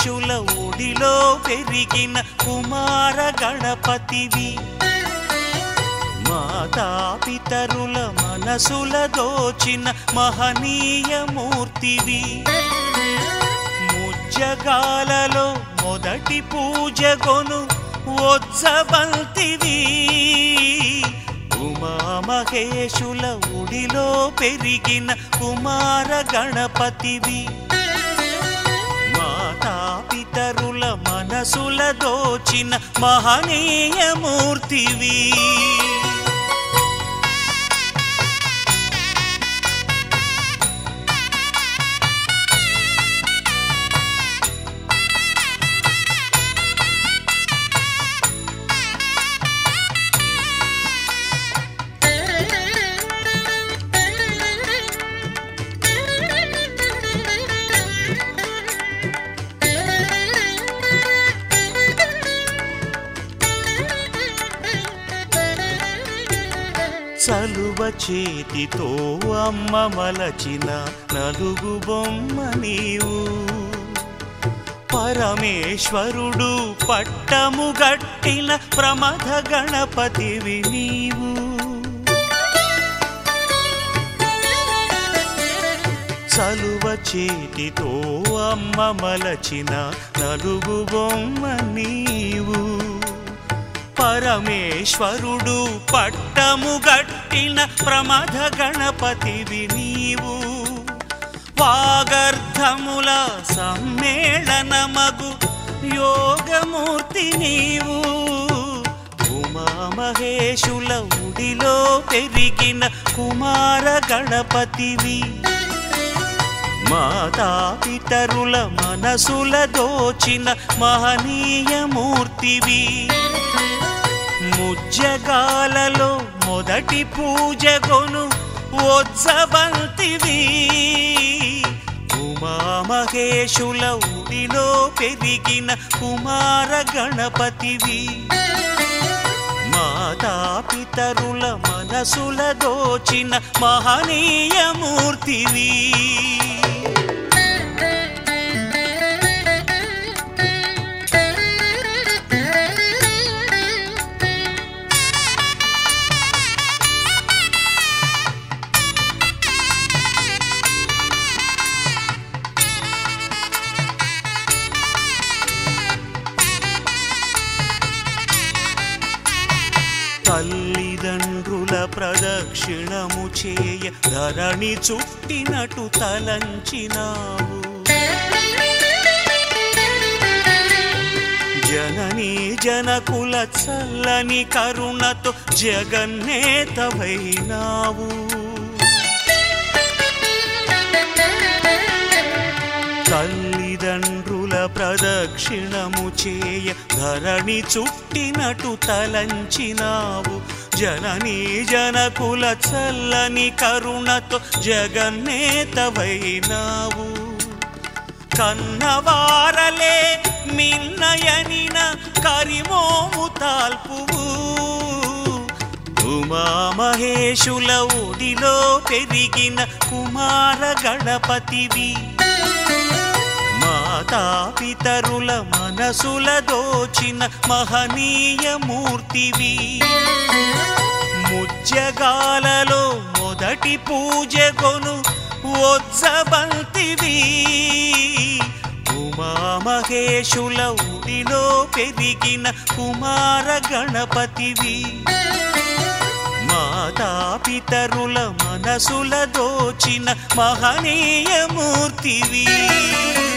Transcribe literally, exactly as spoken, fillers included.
మహేశుల ఒడిలో పెరిగిన కుమార గణపతివి మాతాపితరుల మనసుల దోచిన మహనీయ మూర్తివి ముజ్జగాలలో మొదటి పూజగొను వత్సవంతివి ఉమా మహేశుల ఒడిలో పెరిగిన కుమార గణపతివి మాతాపితరుల మనసుల దోచిన మహనీయ మూర్తివి చలువ చేతితో అమ్మ మలచిన నలుగు బొమ్మ నీవు పరమేశ్వరుడు పట్టము గట్టిన ప్రమథ గణపతివి నీవు చలువ చేతితో అమ్మ మలచిన నలుగు బొమ్మ నీవు పరమేశ్వరుడు పట్టము గట్టిన ప్రమథ గణపతివి నీవు వాగర్ధముల సమ్మేళనమగు యోగమూర్తి నీవు ఉమా మహేశుల ఉడిలో పెరిగిన కుమార గణపతివి మాతాపితరుల మనసుల దోచిన మహనీయ మూర్తివి ముజ్జగాలలో మొదటి పూజగొను వత్సవంతివి ఉమా మహేశుల ఉడిలో పెరిగిన కుమార గణపతివి మాతాపితరుల మనసుల దోచిన మహనీయ మూర్తివి తల్లిదండ్రుల ప్రదక్షిణము చేయ ధరణి చుట్టినటు తలంచినావు జననీ జనకుల చల్లని కరుణతో జగన్నేతవైనావు తల్లిదండ్రుల ప్రదక్షిణము చేయ ధరణి చుట్టినటు తలంచినావు జననీ జనకుల చల్లని కరుణతో జగన్నేతవైనావు కన్నవారలే మిన్నయనిన కరిమోము తాల్పువు ఉమా మహేశుల ఒడిలో పెరిగిన కుమార గణపతివి మాతాపితరుల మనసుల దోచిన మహనీయ మూర్తివి ముజ్జగాలలో మొదటి పూజగొను వత్సవంతివి ఉమా మహేశుల ఉడిలో పెరిగిన కుమార గణపతివి మాతాపితరుల మనసుల దోచిన మహనీయ మూర్తివి